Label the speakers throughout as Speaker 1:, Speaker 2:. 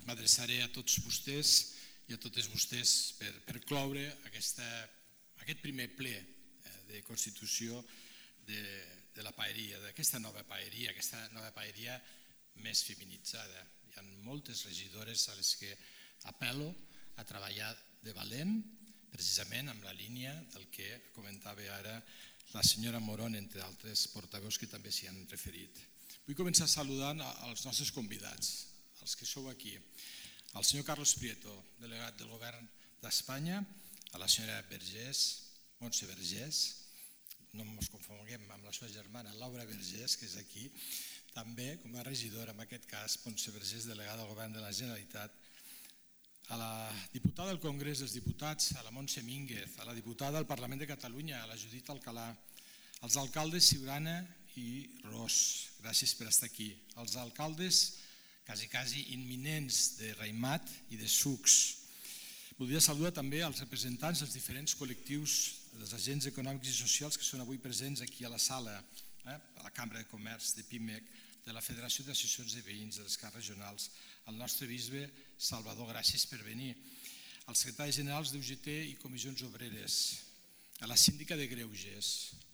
Speaker 1: m'adreçaré a tots vostès i a totes vostès per cloure aquest primer ple de constitució de la paeria, d'aquesta nova paeria més feminitzada. Hi ha moltes regidores a les que apel·lo a treballar de valent, precisament amb la línia del que comentava ara la senyora Morón, entre altres portaveus que també s'hi han referit. Vull començar saludant els nostres convidats, els que sou aquí. Al senyor Carlos Prieto, delegat del Govern d'Espanya, a la senyora Montse Vergés, no ens confonguem amb la seva germana Laura Vergés, que és aquí, també com a regidora, en aquest cas, Montse Vergés, delegada del Govern de la Generalitat, a la diputada del Congrés dels Diputats, a la Montse Mínguez, a la diputada del Parlament de Catalunya, a la Judit Alcalà, als alcaldes Siurana i Ros, gràcies per estar aquí, als alcaldes quasi imminents de Raimat i de Sucs. Voldria saludar també als representants dels diferents col·lectius dels agents econòmics i socials que són avui presents aquí a la sala, a la Cambra de Comerç, de PIMEC, de la Federació d'Associacions de Veïns, de les Cars Regionals, al nostre bisbe Salvador, gràcies per venir, als secretaris generals d'UGT i Comissions Obreres, a la síndica de Greuges,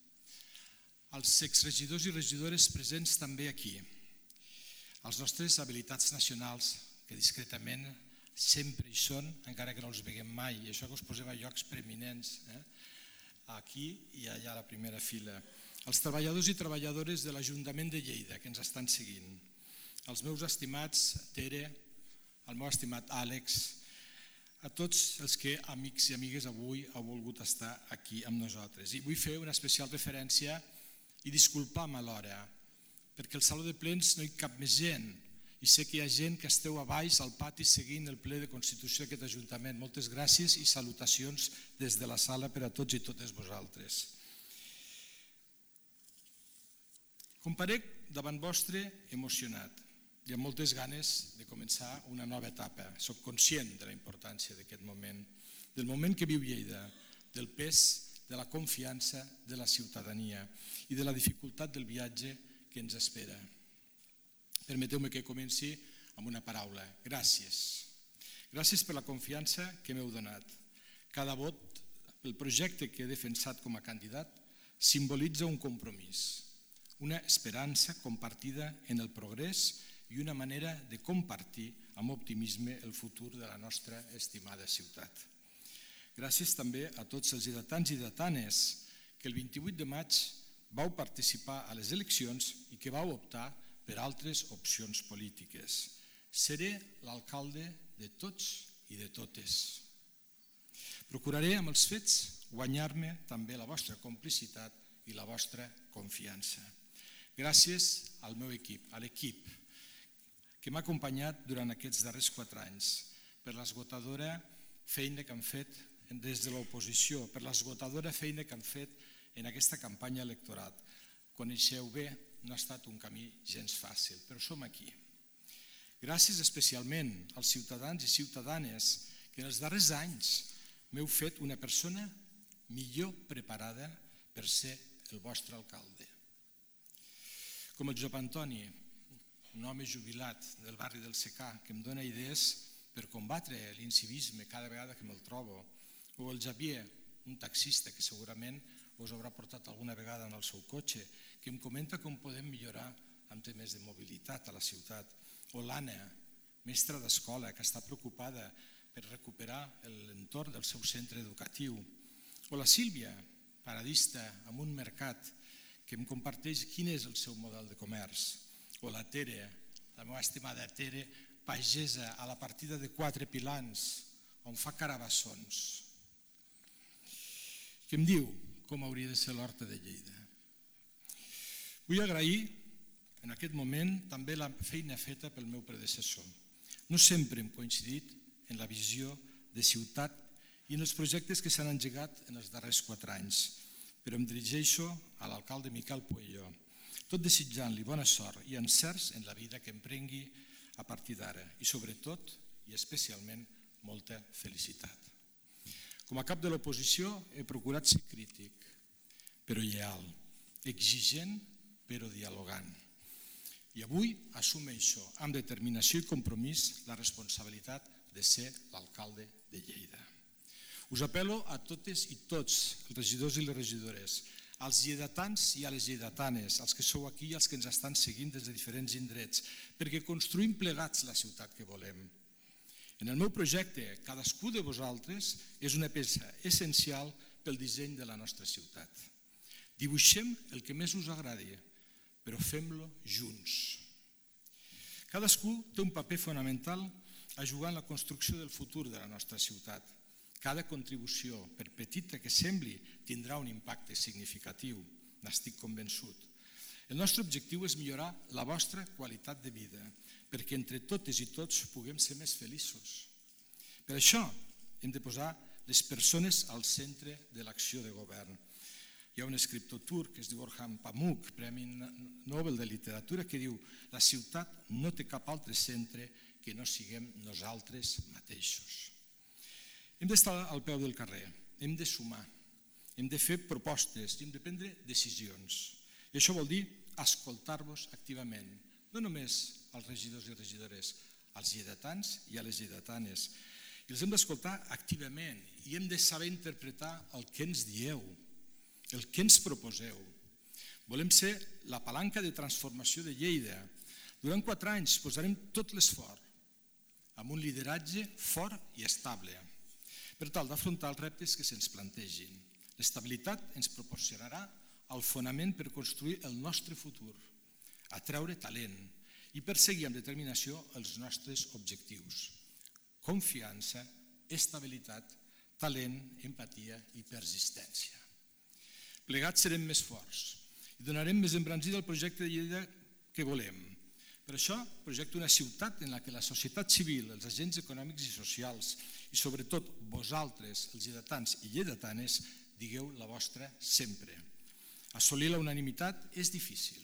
Speaker 1: als exregidors i regidores presents també aquí, als nostres habilitats nacionals, que discretament sempre hi són, encara que no els veiem mai, i això que us posem a llocs preeminents, aquí i allà a la primera fila, als treballadors i treballadores de l'Ajuntament de Lleida que ens estan seguint, als meus estimats Tere, al meu estimat Àlex, a tots els que, amics i amigues, avui heu volgut estar aquí amb nosaltres. I vull fer una especial referència i disculpar-me alhora, perquè al Saló de Plens no hi cap més gent, i sé que hi ha gent que esteu a baix al pati seguint el ple de Constitució d'aquest Ajuntament. Moltes gràcies i salutacions des de la sala per a tots i totes vosaltres. Comparec davant vostre emocionat i amb moltes ganes de començar una nova etapa. Soc conscient de la importància d'aquest moment, del moment que viu Lleida, del pes, de la confiança de la ciutadania i de la dificultat del viatge que ens espera. Permeteu-me que comenci amb una paraula. Gràcies. Gràcies per la confiança que m'heu donat. Cada vot, el projecte que he defensat com a candidat, simbolitza un compromís, una esperança compartida en el progrés i una manera de compartir amb optimisme el futur de la nostra estimada ciutat. Gràcies també a tots els lleidatans i lleidatanes que el 28 de maig vau participar a les eleccions i que vau optar per altres opcions polítiques. Seré l'alcalde de tots i de totes. Procuraré amb els fets guanyar-me també la vostra complicitat i la vostra confiança. Gràcies al meu equip, a l'equip que m'ha acompanyat durant aquests darrers 4 anys, per l'esgotadora feina que han fet des de l'oposició, per l'esgotadora feina que han fet en aquesta campanya electoral. Coneixeu bé, no ha estat un camí gens fàcil, però som aquí. Gràcies especialment als ciutadans i ciutadanes que en els darrers anys m'heu fet una persona millor preparada per ser el vostre alcalde. Com el Josep Antoni, un home jubilat del barri del Secà, que em dona idees per combatre l'incivisme cada vegada que me'l trobo, o el Xavier, un taxista que segurament us haurà portat alguna vegada en el seu cotxe, que em comenta com podem millorar en temes de mobilitat a la ciutat, o l'Anna, mestra d'escola, que està preocupada per recuperar l'entorn del seu centre educatiu, o la Sílvia, paradista amb un mercat, que em comparteix quin és el seu model de comerç, o la Tere, la meva estimada Tere, pagesa a la partida de 4 pilans, on fa carabassons, que em diu com hauria de ser l'horta de Lleida. Vull agrair en aquest moment també la feina feta pel meu predecessor. No sempre hem coincidit en la visió de ciutat i en els projectes que s'han engegat en els darrers 4 anys, però em dirigeixo a l'alcalde Miquel Pueyo, tot desitjant-li bona sort i encerts en la vida que emprengui a partir d'ara i sobretot i especialment molta felicitat. Com a cap de l'oposició he procurat ser crític, però lleal, exigent però dialogant. I avui assumeixo amb determinació i compromís la responsabilitat de ser l'alcalde de Lleida. Us apel·lo a totes i tots els regidors i les regidores, als lleidatans i a les lleidatanes, als que sou aquí i als que ens estan seguint des de diferents indrets, perquè construïm plegats la ciutat que volem. En el meu projecte, cadascú de vosaltres és una peça essencial pel disseny de la nostra ciutat. Dibuixem el que més us agradi, però fem-lo junts. Cadascú té un paper fonamental a jugar en la construcció del futur de la nostra ciutat. Cada contribució, per petita que sembli, tindrà un impacte significatiu, n'estic convençut. El nostre objectiu és millorar la vostra qualitat de vida, perquè entre totes i tots puguem ser més feliços. Per això hem de posar les persones al centre de l'acció de govern. Hi ha un escriptor turc que es diu Orhan Pamuk, Premi Nobel de Literatura, que diu: la ciutat no té cap altre centre que no siguem nosaltres mateixos. Hem d'estar al peu del carrer, hem de sumar, hem de fer propostes i hem de prendre decisions. I això vol dir escoltar-vos activament, no només als regidors i regidores, als lleidatans i a les lleidatanes. I els hem d'escoltar activament i hem de saber interpretar el que ens dieu, el que ens proposeu. Volem ser la palanca de transformació de Lleida. Durant 4 anys posarem tot l'esforç amb un lideratge fort i estable per tal d'afrontar els reptes que se'ns plantegin. L'estabilitat ens proporcionarà el fonament per construir el nostre futur, atraure talent i perseguir amb determinació els nostres objectius. Confiança, estabilitat, talent, empatia i persistència. Plegats serem més forts i donarem més embranzida al projecte de Lleida que volem. Per això projecto una ciutat en la que la societat civil, els agents econòmics i socials i sobretot vosaltres, els lleidatans i lleidatanes, digueu la vostra sempre. Assolir la unanimitat és difícil,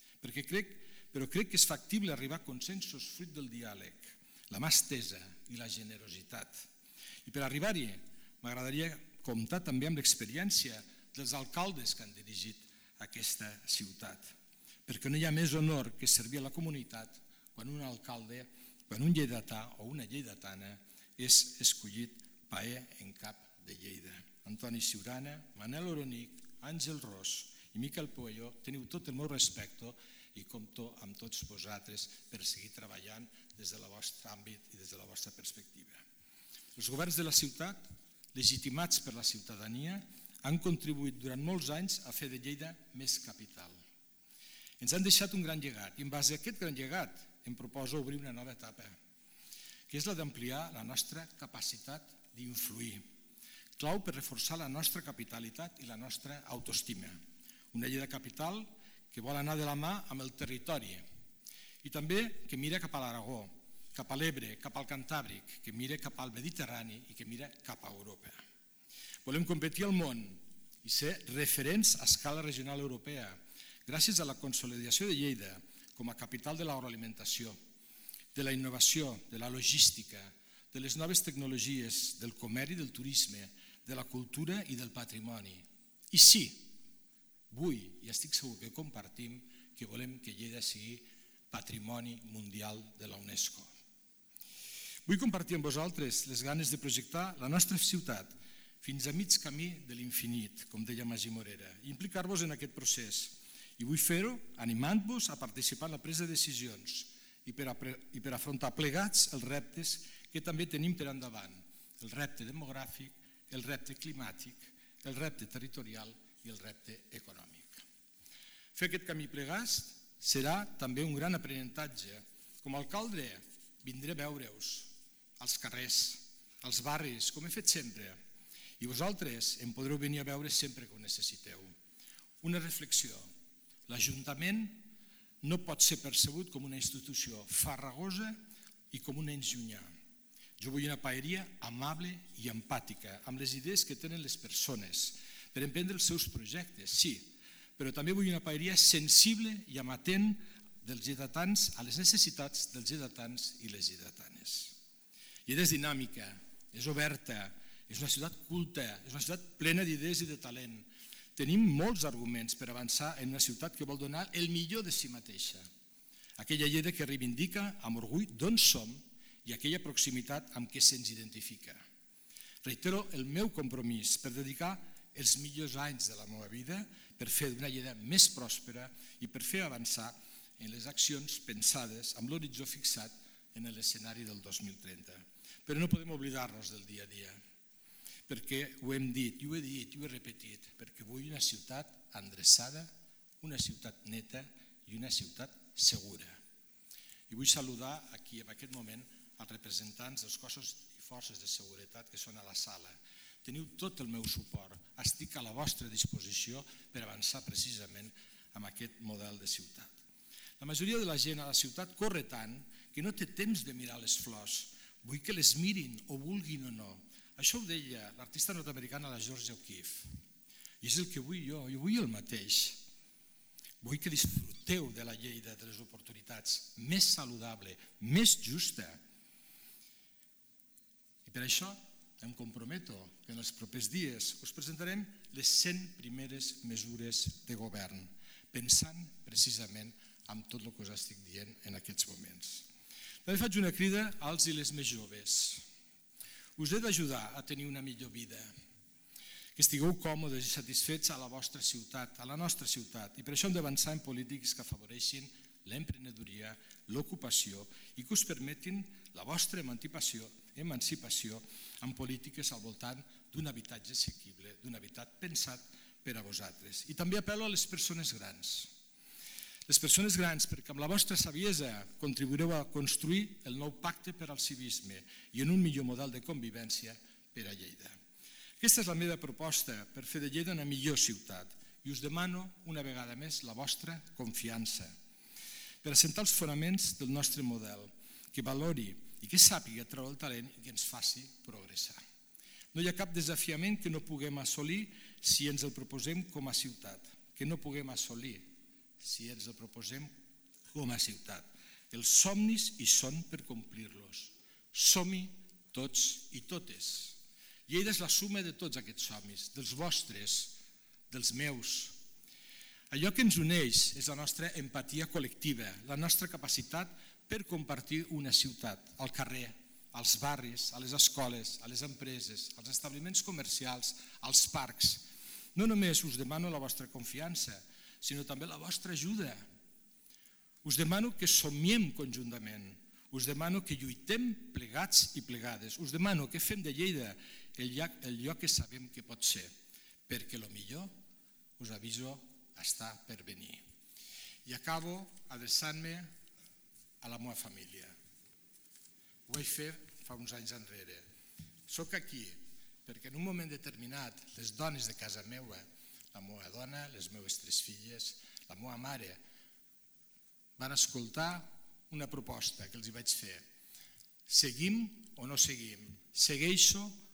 Speaker 1: però crec que és factible arribar a consensos fruit del diàleg, la mà estesa i la generositat. I per arribar-hi m'agradaria comptar també amb l'experiència dels alcaldes que han dirigit aquesta ciutat, perquè no hi ha més honor que servir a la comunitat quan un alcalde, quan un lleidatà o una lleidatana és escollit paer en cap de Lleida. Antoni Siurana, Manel Oronic, Àngel Ros i Miquel Pueyo, teniu tot el meu respecte i compto amb tots vosaltres per seguir treballant des del vostre àmbit i des de la vostra perspectiva. Els governs de la ciutat, legitimats per la ciutadania, han contribuït durant molts anys a fer de Lleida més capital. Ens han deixat un gran llegat i en base a aquest gran llegat em proposo obrir una nova etapa, que és la d'ampliar la nostra capacitat d'influir, clau per reforçar la nostra capitalitat i la nostra autoestima. Una Lleida capital que vol anar de la mà amb el territori i també que mira cap a l'Aragó, cap a l'Ebre, cap al Cantàbric, que mira cap al Mediterrani i que mira cap a Europa. Volem competir al món i ser referents a escala regional europea, gràcies a la consolidació de Lleida com a capital de l'agroalimentació, de la innovació, de la logística, de les noves tecnologies, del comerç i del turisme, de la cultura i del patrimoni. I sí, vull, i estic segur que compartim, que volem que Lleida sigui patrimoni mundial de la UNESCO. Vull compartir amb vosaltres les ganes de projectar la nostra ciutat fins a mig camí de l'infinit, com deia Magí Morera, i implicar-vos en aquest procés. I vull fer-ho animant-vos a participar en la presa de decisions i per afrontar plegats els reptes que també tenim per endavant, el repte demogràfic, el repte climàtic, el repte territorial i el repte econòmic. Fer aquest camí plegats serà també un gran aprenentatge. Com a alcalde vindré a veure-us als carrers, als barris, com he fet sempre, i vosaltres em podreu venir a veure sempre que ho necessiteu. Una reflexió: l'Ajuntament no pot ser percebut com una institució farragosa i com un ens llunyà. Jo vull una paeria amable i empàtica, amb les idees que tenen les persones, per emprendre els seus projectes, sí, però també vull una paeria sensible i amatent dels lleidatans a les necessitats dels lleidatans i les lleidatanes. Lleida és dinàmica, és oberta, és una ciutat culta, és una ciutat plena d'idees i de talent. Tenim molts arguments per avançar en una ciutat que vol donar el millor de si mateixa. Aquella Lleida que reivindica amb orgull d'on som i aquella proximitat amb què se'ns identifica. Reitero el meu compromís per dedicar els millors anys de la meva vida per fer una Lleida més pròspera i per fer avançar en les accions pensades amb l'horitzó fixat en l'escenari del 2030. Però no podem oblidar-nos del dia a dia, perquè ho hem dit, i ho he repetit, perquè vull una ciutat endreçada, una ciutat neta i una ciutat segura. I vull saludar aquí en aquest moment els representants dels cossos i forces de seguretat que són a la sala. Teniu tot el meu suport, estic a la vostra disposició per avançar precisament amb aquest model de ciutat. La majoria de la gent a la ciutat corre tant que no té temps de mirar les flors. Vull que les mirin, o vulguin o no. Això ho deia l'artista nord-americana la Georgia O'Keeffe. I és el que vull jo vull el mateix. Vull que disfruteu de la Lleida de les oportunitats, més saludable, més justa. I per això em comprometo que en els propers dies us presentarem les 100 primeres mesures de govern, pensant precisament en tot el que us estic dient en aquests moments. També faig una crida als i les més joves. Us he d'ajudar a tenir una millor vida, que estigueu còmodes i satisfets a la vostra ciutat, a la nostra ciutat, i per això hem d'avançar en polítiques que afavoreixin l'emprenedoria, l'ocupació i que us permetin la vostra emancipació en polítiques al voltant d'un habitatge assequible, d'un habitat pensat per a vosaltres. I també apel·lo a les persones grans. Les persones grans, perquè amb la vostra saviesa contribuireu a construir el nou pacte per al civisme i en un millor model de convivència per a Lleida. Aquesta és la meva proposta per fer de Lleida una millor ciutat i us demano una vegada més la vostra confiança per assentar els fonaments del nostre model, que valori i que sàpiga treure el talent i que ens faci progressar. No hi ha cap desafiament que no puguem assolir si ens el proposem com a ciutat, que no puguem assolir si ens el proposem com a ciutat. Els somnis hi són per complir-los. Som-hi tots i totes. Lleida és la suma de tots aquests somnis, dels vostres, dels meus. Allò que ens uneix és la nostra empatia col·lectiva, la nostra capacitat per compartir una ciutat, al carrer, als barris, a les escoles, a les empreses, als establiments comercials, als parcs. No només us demano la vostra confiança, sinó també la vostra ajuda. Us demano que somiem conjuntament, us demano que lluitem plegats i plegades, us demano que fem de Lleida el lloc que sabem que pot ser, perquè el millor, us aviso, està per venir. I acabo adreçant-me a la meva família. Ho vaig fer fa uns anys enrere. Soc aquí perquè en un moment determinat les dones de casa meva, la meva dona, les meves 3 filles, la meva mare, van escoltar una proposta que els hi vaig fer. Seguim o no seguim? Segueixo